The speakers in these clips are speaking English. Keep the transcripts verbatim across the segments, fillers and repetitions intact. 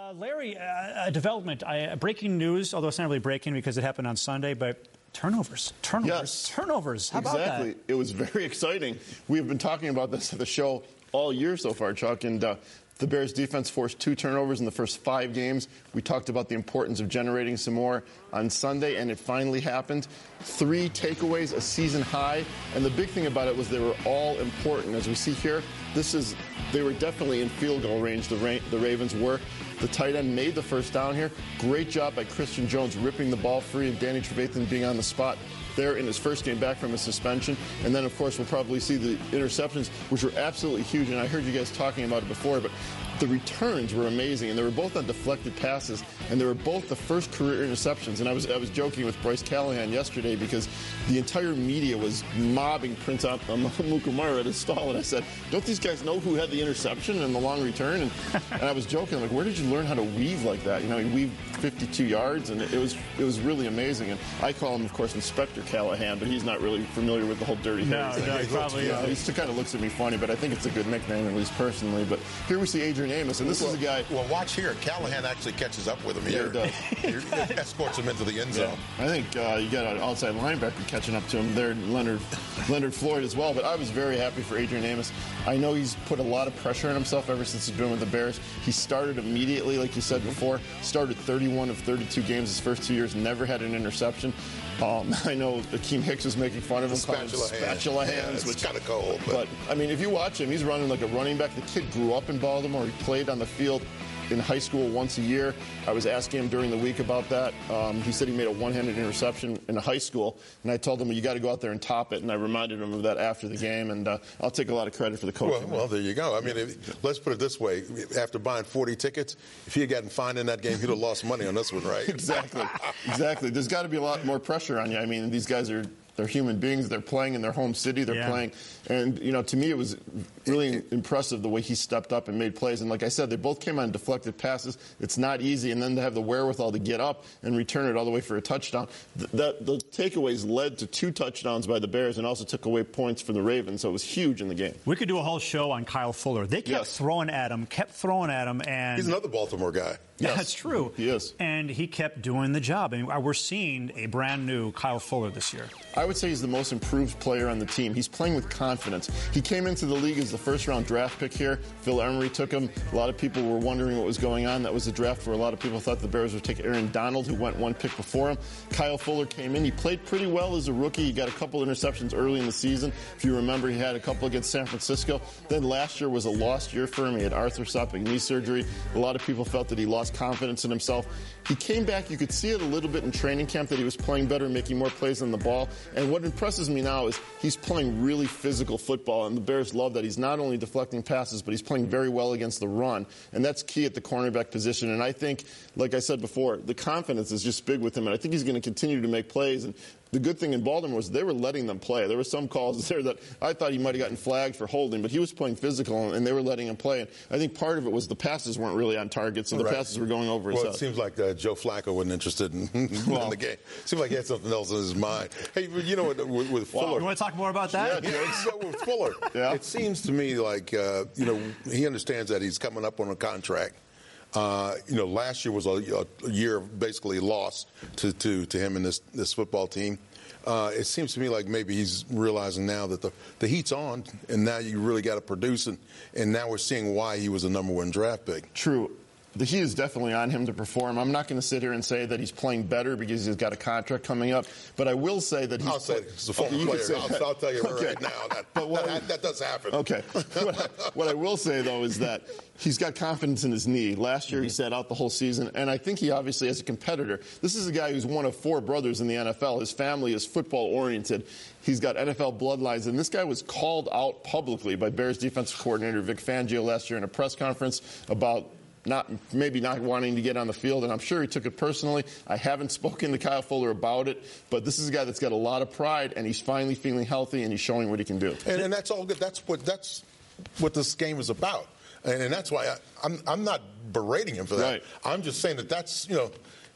Uh, Larry, uh, a development, I, breaking news, although it's not really breaking because it happened on Sunday, but turnovers, turnovers, yes. turnovers. How exactly. about that? Exactly. It was very exciting. We have been talking about this at the show all year so far, Chuck, and uh, the Bears defense forced two turnovers in the first five games. We talked about the importance of generating some more on Sunday, and it finally happened. Three takeaways, a season high, and the big thing about it was they were all important. As we see here, this is they were definitely in field goal range, the, Ra- the Ravens were. The tight end made the first down here. Great job by Christian Jones ripping the ball free and Danny Trevathan being on the spot there in his first game back from a suspension. And then, of course, we'll probably see the interceptions, which were absolutely huge. And I heard you guys talking about it before, but the returns were amazing. And they were both on deflected passes, and they were both the first career interceptions. And I was I was joking with Bryce Callahan yesterday because the entire media was mobbing Prince Amukamara at his stall. And I said, don't these guys know who had the interception and the long return? And, and I was joking, I'm like, where did you learn how to weave like that? You know, he weaved fifty-two yards, and it was it was really amazing. And I call him, of course, Inspector Callahan, but he's not really familiar with the whole dirty hair. No, no, he probably yeah, is. He still kind of looks at me funny, but I think it's a good nickname, at least personally. But here we see Adrian Amos, and this well, is a guy. Well, watch here. Callahan actually catches up with him here. Yeah, he does. Escorts him into the end zone. Yeah. I think uh, you got an outside linebacker catching up to him there, Leonard Leonard Floyd as well. But I was very happy for Adrian Amos. I know he's put a lot of pressure on himself ever since he's been with the Bears. He started immediately, like you said before, started thirty-one of thirty-two games his first two years, never had an interception. Um, I know Akeem Hicks was making fun of him, calling him spatula hands, hands yeah, which kind of cold. But. but I mean, if you watch him, he's running like a running back. The kid grew up in Baltimore. He played on the field in high school once a year. I was asking him during the week about that. Um, he said he made a one-handed interception in high school, and I told him, well, you got to go out there and top it, and I reminded him of that after the game, and uh, I'll take a lot of credit for the coaching. Well, well there you go. I mean, if, let's put it this way. After buying forty tickets, if he had gotten fined in that game, he'd have lost money on this one, right? Exactly. Exactly. There's got to be a lot more pressure on you. I mean, these guys are they're human beings. They're playing in their home city. They're yeah. playing. And, you know, to me, it was really impressive the way he stepped up and made plays. And like I said, they both came on deflected passes. It's not easy. And then to have the wherewithal to get up and return it all the way for a touchdown. The, the, the takeaways led to two touchdowns by the Bears and also took away points for the Ravens. So it was huge in the game. We could do a whole show on Kyle Fuller. They kept yes. throwing at him, kept throwing at him. And he's another Baltimore guy. Yes. That's true. He is. And he kept doing the job. I mean, we're seeing a brand new Kyle Fuller this year. I would say he's the most improved player on the team. He's playing with confidence. He came into the league as the first-round draft pick here. Phil Emery took him. A lot of people were wondering what was going on. That was the draft where a lot of people thought the Bears would take Aaron Donald, who went one pick before him. Kyle Fuller came in. He played pretty well as a rookie. He got a couple interceptions early in the season. If you remember, he had a couple against San Francisco. Then last year was a lost year for him. He had arthroscopic knee surgery. A lot of people felt that he lost confidence in himself. He came back. You could see it a little bit in training camp that he was playing better, making more plays on the ball. And what impresses me now is he's playing really physical football, and the Bears love that. He's not only deflecting passes, but he's playing very well against the run, and that's key at the cornerback position. And I think, like I said before, the confidence is just big with him, and I think he's going to continue to make plays. And the good thing in Baltimore was they were letting them play. There were some calls there that I thought he might have gotten flagged for holding, but he was playing physical, and they were letting him play. And I think part of it was the passes weren't really on target, so the right. passes were going over his well, head. It seems like uh, Joe Flacco wasn't interested in, well, in the game. It seemed like he had something else in his mind. Hey, you know, with, with wow. Fuller. You want to talk more about that? Yeah, yeah. With Fuller, yeah. It seems to me like, uh, you know, he understands that he's coming up on a contract. Uh, you know, last year was a, a year basically lost to, to, to him and this, this football team. Uh, it seems to me like maybe he's realizing now that the, the heat's on, and now you really got to produce it. And now we're seeing why he was a number one draft pick. True. The heat is definitely on him to perform. I'm not going to sit here and say that he's playing better because he's got a contract coming up, but I will say that he's... I'll say it. He's a former okay, player. I'll, I'll tell you okay. right now. That, but what that, I, that does happen. Okay. what, I, what I will say, though, is that he's got confidence in his knee. Last year, he sat out the whole season, and I think he obviously, as a competitor, this is a guy who's one of four brothers in the N F L. His family is football-oriented. He's got N F L bloodlines, and this guy was called out publicly by Bears defensive coordinator Vic Fangio last year in a press conference about not maybe not wanting to get on the field, and I'm sure he took it personally. I haven't spoken to Kyle Fuller about it, but this is a guy that's got a lot of pride, and he's finally feeling healthy, and he's showing what he can do. And, and that's all good. That's what that's what this game is about, and, and that's why I, I'm I'm not berating him for that. Right. I'm just saying that that's you know.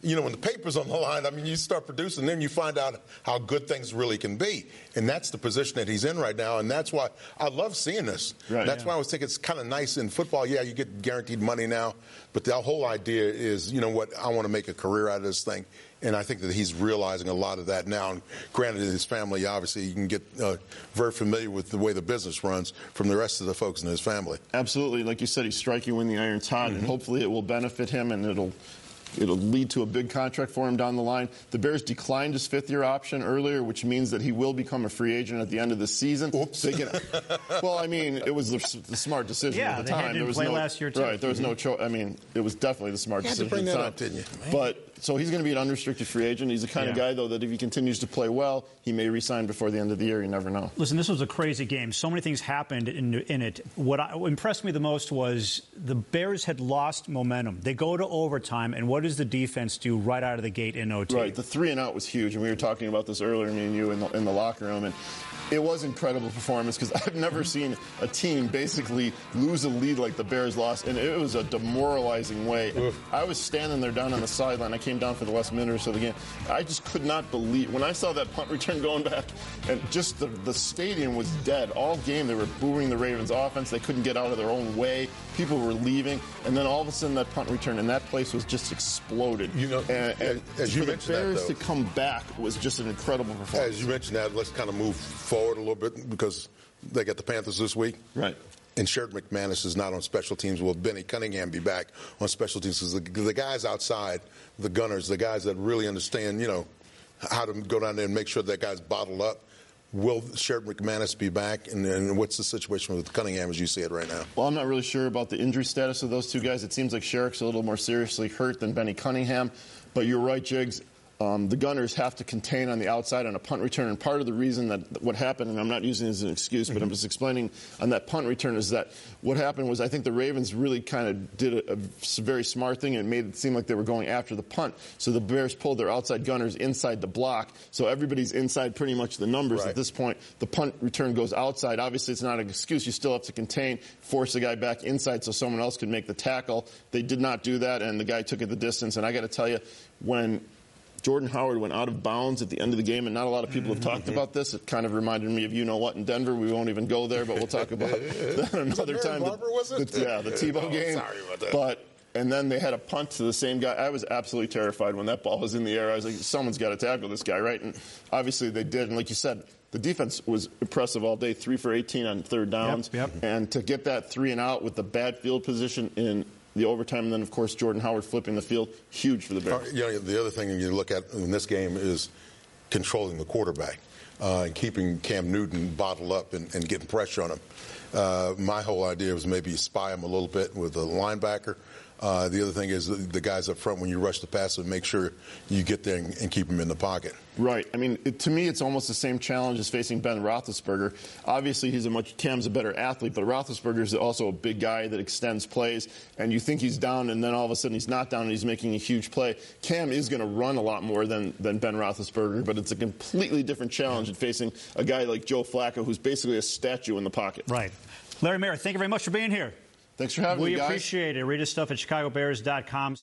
you know, when the paper's on the line, I mean, you start producing, then you find out how good things really can be. And that's the position that he's in right now. And that's why I love seeing this. Right, that's yeah. why I was thinking it's kind of nice in football. Yeah, you get guaranteed money now. But the whole idea is, you know what, I want to make a career out of this thing. And I think that he's realizing a lot of that now. And granted, his family, obviously, you can get uh, very familiar with the way the business runs from the rest of the folks in his family. Absolutely. Like you said, he's striking when the iron's hot, mm-hmm. and hopefully it will benefit him, and it'll It'll lead to a big contract for him down the line. The Bears declined his fifth-year option earlier, which means that he will become a free agent at the end of the season. Oops. They can, well, I mean, it was the, the smart decision yeah, at the they time. Had there was play no, last year, too. Right, there was mm-hmm. no choice. I mean, it was definitely the smart you decision had to bring at the that time. up, didn't you? Man. But so he's going to be an unrestricted free agent. He's the kind yeah. of guy, though, that if he continues to play well, he may resign before the end of the year. You never know. Listen, this was a crazy game. So many things happened in, in it. What, I, what impressed me the most was the Bears had lost momentum. They go to overtime, and what does the defense do right out of the gate in O T? Right, the three and out was huge, and we were talking about this earlier, me and you, in the, in the locker room, and it was incredible performance because I've never seen a team basically lose a lead like the Bears lost, and it was a demoralizing way. Oof. I was standing there down on the sideline. I came down for the last minute or so of the game. I just could not believe when I saw that punt return going back, and just the, the stadium was dead all game. They were booing the Ravens' offense. They couldn't get out of their own way. People were leaving, and then all of a sudden that punt return, and that place was just exploded. You know, and, and as you for the mentioned Bears that, though, to come back was just an incredible performance. As you mentioned that, let's kind of move forward a little bit because they got the Panthers this week. Right. And Sheridan McManus is not on special teams. Will Benny Cunningham be back on special teams? Because the, the guys outside, the gunners, the guys that really understand, you know, how to go down there and make sure that guy's bottled up. Will Sheridan McManus be back? And, and what's the situation with Cunningham as you see it right now? Well, I'm not really sure about the injury status of those two guys. It seems like Sherrick's a little more seriously hurt than Benny Cunningham. But you're right, Jiggs. Um, the Gunners have to contain on the outside on a punt return, and part of the reason that what happened, and I'm not using it as an excuse, but I'm just explaining on that punt return, is that what happened was I think the Ravens really kind of did a, a very smart thing, and it made it seem like they were going after the punt. So the Bears pulled their outside gunners inside the block, so everybody's inside pretty much the numbers right. at this point. The punt return goes outside. Obviously, it's not an excuse. You still have to contain, force the guy back inside so someone else can make the tackle. They did not do that, and the guy took it the distance. And I got to tell you, when Jordan Howard went out of bounds at the end of the game, and not a lot of people have talked about this. It kind of reminded me of you-know-what in Denver. We won't even go there, but we'll talk about that another time. Barber, was it? The, yeah, the Tebow oh, game. Sorry about that. But, and then they had a punt to the same guy. I was absolutely terrified when that ball was in the air. I was like, someone's got to tackle this guy, right? And obviously they did. And like you said, the defense was impressive all day, three for eighteen on third downs. Yep, yep. And to get that three and out with the bad field position in the overtime, and then, of course, Jordan Howard flipping the field, huge for the Bears. You know, the other thing you look at in this game is controlling the quarterback uh, and keeping Cam Newton bottled up and, and getting pressure on him. Uh, my whole idea was maybe spy him a little bit with a linebacker. Uh, the other thing is the, the guys up front, when you rush the passer, make sure you get there and, and keep them in the pocket. Right. I mean, it, to me, it's almost the same challenge as facing Ben Roethlisberger. Obviously, he's a much Cam's a better athlete, but Roethlisberger is also a big guy that extends plays, and you think he's down, and then all of a sudden he's not down, and he's making a huge play. Cam is going to run a lot more than, than Ben Roethlisberger, but it's a completely different challenge in facing a guy like Joe Flacco, who's basically a statue in the pocket. Right. Larry Merritt, thank you very much for being here. Thanks for having we me, guys. We appreciate it. Read his stuff at chicago bears dot com.